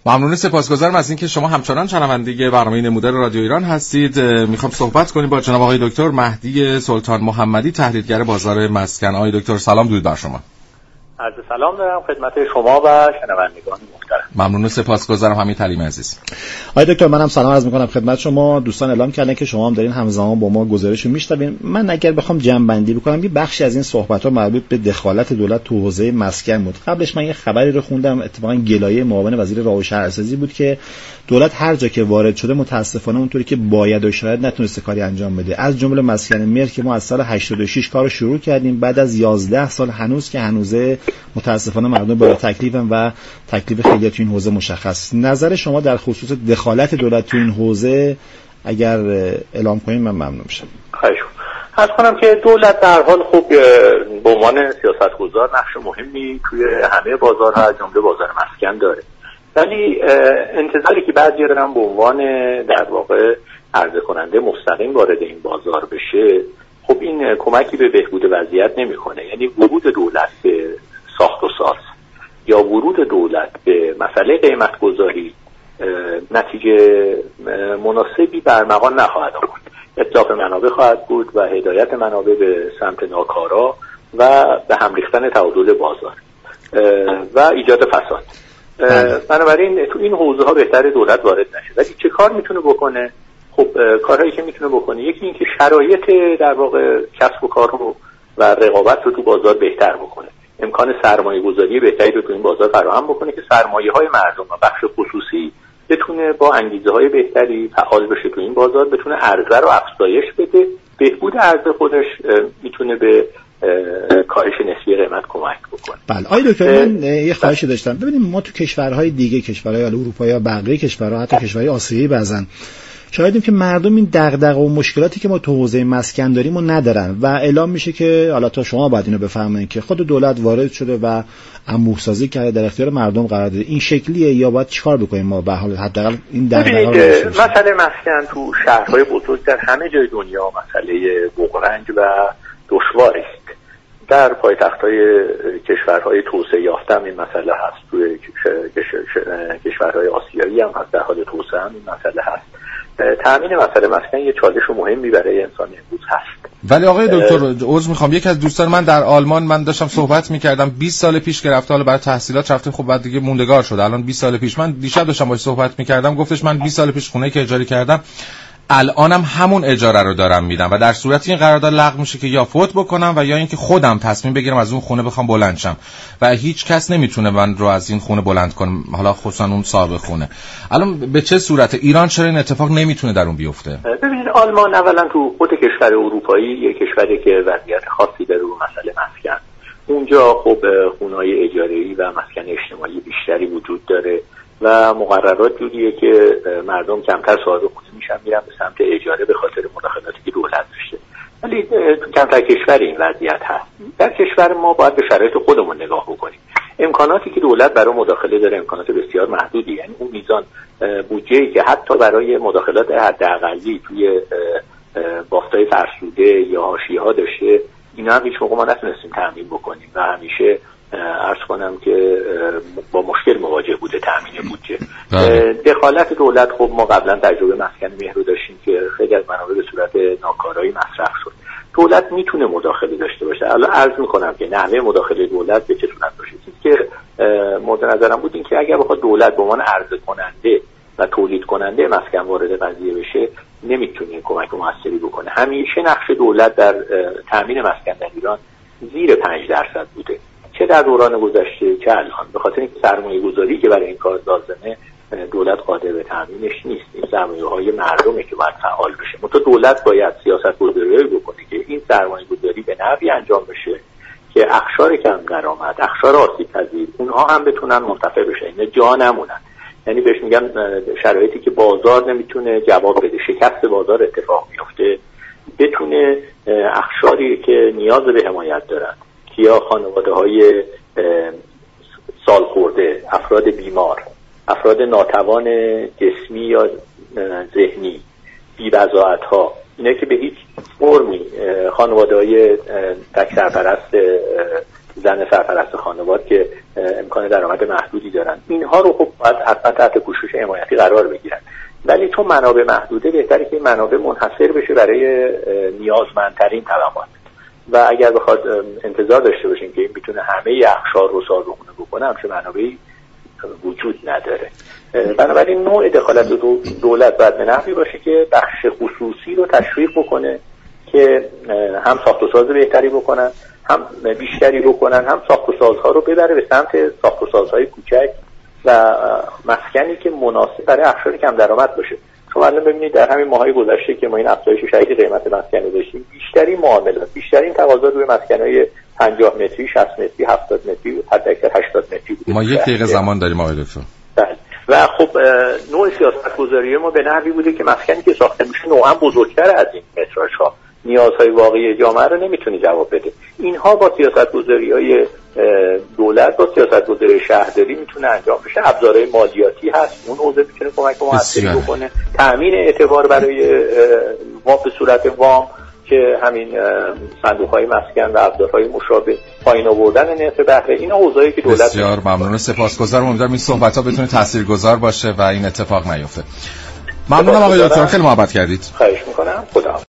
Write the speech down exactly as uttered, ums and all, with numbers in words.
ممنون، سپاسگزارم از اینکه شما همچنان شنونده برنامه نمودار رادیو ایران هستید. میخوام صحبت کنیم با جناب آقای دکتر مهدی سلطان محمدی، تحلیلگر بازار مسکن. آقای دکتر سلام، درود بر شما. عرض سلام دارم خدمت شما و شنوندگان محترم. ممنون و سپاسگزارم. همین تعلیم عزیز. آقای دکتر منم سلام عرض میکنم خدمت شما. دوستان اعلام کردن که شما هم دارین همزمان با ما گزارش میشنوین. من اگر بخوام جمع بندی بکنم، یه بخشی از این صحبت ها مربوط به دخالت دولت تو حوزه مسکن بود. قبلش من یه خبری رو خوندم، اتفاقا گلایه معاون وزیر راه و شهرسازی بود که دولت هر جا که وارد شده متاسفانه اونطوری که باید و شاید نتونسته کاری انجام بده. از جمله مسکن مهر که ما از سال هشتاد و شش کارو شروع کردیم، بعد از یازده سال هنوز که هنوزه متاسفانه مردم با تکلیفن و تکلیف خیلی تو این حوزه مشخص. نظر شما در خصوص دخالت دولت تو این حوزه اگر اعلام کنین من ممنون میشم. خواهش می‌کنم. عرض کنم که دولت در حال خوب به عنوان سیاستگزار نقش مهمی توی همه بازارها از جمله بازار مسکن داره. ولی انتظاری که بعضی دارن به عنوان در واقع عرضه کننده مستقیم وارد این بازار بشه، خب این کمکی به بهبود وضعیت نمیکنه. یعنی ورود دولت به ساخت و ساز یا ورود دولت به مسئله قیمت گذاری نتیجه مناسبی برمغان نخواهد آورد. اطلاق منابع خواهد بود و هدایت منابع به سمت ناکارا و به هم ریختن تعادل بازار و ایجاد فساد. بنابراین تو این حوزه ها بهتر دولت وارد نشه. ولی چه کار میتونه بکنه؟ خب کارهایی که میتونه بکنه، یکی این که شرایط در واقع کسب و کار رو و رقابت رو تو بازار بهتر بکنه، امکان سرمایه گذاری بهتری رو تو این بازار فراهم بکنه که سرمایه های مردم و بخش خصوصی بتونه با انگیزه های بهتری فعال بشه تو این بازار، بتونه عرضه رو افزایش بده. بهبود عرضه خودش میتونه به کاهش نسبی قیمت کمک بکنه. بله آقای دکتر من یه خواهشی داشتم. ببینیم ما تو کشورهای دیگه، کشورهای اروپایی یا بقیه کشورها، حتی کشورهای آسیایی بعضن شاهدیم که مردم این دغدغه و مشکلاتی که ما تو حوزه مسکن داریم رو ندارن و اعلام میشه که حالا تا شما باید اینو بفهمین که خود دولت وارد شده و انبوه‌سازی کرده، در اختیار مردم قرار داده. این شکلیه یا باید چیکار بکنیم ما به حال حداقل این دغدغه رو داشته باشیم؟ مسئله مسکن تو شهرهای بزرگ در همه جای دنیا مسئله بغرنج و دشواری است. در پایتخت‌های کشورهای توسعه یافته هم این مسئله هست، توی کشورهای آسیایی هم هست، در حال توسعه هم این مسئله هست. تامین مسئله مسکن یه چالش مهمی برای انسان امروز هست. ولی آقای دکتر عذر میخوام، یک از دوستان من در آلمان من داشتم صحبت میکردم، بیست سال پیش که رفته، حالا برای تحصیلات رفته، خب بعد دیگه موندگار شد. الان بیست سال پیش، من دیشب داشتم باهاش صحبت میکردم، گفتش من بیست سال پیش خونه که اجاره کردم الانم همون اجاره رو دارم میدم و در صورتی این قرارداد لغو میشه که یا فوت بکنم و یا اینکه خودم تصمیم بگیرم از اون خونه بخوام بلند شم و هیچ کس نمیتونه من رو از این خونه بلند کنه، حالا خصوصا اون صاحب خونه. الان به چه صورت ایران چرا این اتفاق نمیتونه در اون بیفته؟ ببینید آلمان اولا تو خود کشور اروپایی یک کشوری که وضعیت خاصی داره رو مسئله مسکن. اونجا خب خونه‌های اجاره‌ای و مسکن اجتماعی بیشتری وجود داره و مقررات جوریه که مردم کمتر صاحب خونه میشن، میرن به سمت اجاره به خاطر مداخلاتی که دولت داشته. ولی تو کمتر کشور این وضعیت هست. در کشور ما باید به شرایط خودمون نگاه بکنیم. امکاناتی که دولت برای مداخله داره امکانات بسیار محدودی، یعنی اون میزان بودجه‌ای که حتی برای مداخلات حداقلی توی بافتای فرسوده یا حاشیه‌ها داشته، اینا هم هیچ موقع ما نتونستیم تامین بکنیم و همیشه عرض کنم که با مشکل مواجه بوده تامین بودجه. دخالت دولت خب ما قبلا تجربه مسکن مهر رو داشتیم که خیلی از منابع به صورت ناکارایی مصرف شد. دولت میتونه مداخله داشته باشه. الان عرض میکنم که نحوه مداخله دولت به چه صورت باشه. چیزی که مورد نظرم بود این که اگر بخواد دولت به عنوان عرضه کننده و تولید کننده مسکن وارد قضیه بشه، نمیتونه کمک موثری بکنه. همیشه نقش دولت در تامین مسکن در ایران زیر پنج درصد بوده، چه در دوران گذشته چه الان، به خاطر اینکه سرمایه گذاری که برای این کار لازمه دولت قادر به تامینش نیست. این سرمایه های مردمه که باید فعال بشه. منتها دولت باید سیاست گذاری بکنه که این سرمایه گذاری به نحوی انجام بشه که اقشار کم درآمد، اقشار آسیب پذیر، اونها هم بتونن منتفع بشن، اینا جا نمونن. یعنی بهش میگن شرایطی که بازار نمیتونه جواب بده، شکست بازار اتفاق میفته، بتونه اقشاری که نیاز به حمایت دارن، کیا خانواده های سال خورده، افراد بیمار، افراد ناتوان جسمی یا ذهنی، بی‌بضاعت ها، اینا که به هیچ فرمی خانواده های تک سرپرست، زن سرپرست خانواده که امکان درآمد محدودی دارن، اینها رو خب باید حتما تحت پوشش حمایتی قرار بگیرن. ولی چون منابع محدوده بهتره که این منابع منحصر بشه برای نیازمندترین طبقات و اگر بخواد انتظار داشته باشیم که این میتونه همه اقشار رو سازگونه بکنه همچه منابعی وجود نداره. بنابراین نوع دخالت دولت باید به نحوی باشه که بخش خصوصی رو تشویق بکنه که هم ساخت و ساز بهتری بکنن، هم بیشتری بکنن، هم ساخت و سازها رو ببره به سمت ساخت و سازهای کوچک و مسکنی که مناسب برای اقشار کم درآمد باشه. شما الان ببینید در همین ماهای گذشته که ما این افزایش شدید قیمت مسکن رو داشتیم، بیشترین معاملات، بیشترین تقاضا روی مسکن‌های پنجاه متری، شصت متری، هفتاد متری، حداکثر هشتاد متری بود. ما یک دقیقه زمان داریم آقای دکتر. بله. و خب نوع سیاست‌گذاری ما به نحوی بوده که مسکنی که ساخته میشه نوعاً بزرگتر از این متراژها نیازهای واقعی جامعه رو نمیتونه جواب بده. اینها با سیاست‌گذاری‌های دولت، با سیاست‌گذاری شهرداری میتونه انجام بشه. ابزارهای مالیاتی هست، اون حوزه میتونه کمک موثری بکنه. تامین اعتبار برای وام به صورت وام که همین صندوق‌های مسکن و ابزارهای مشابه، پایین آوردن نرخ بهره، این حوزه‌ای که دولت. بسیار ممنون و سپاسگزارم. امیدوارم این صحبت‌ها بتونه تاثیرگذار باشه و این اتفاق نیفته. ممنونم آقای دکتر، خیلی محبت کردید. خواهش می‌کنم. خدا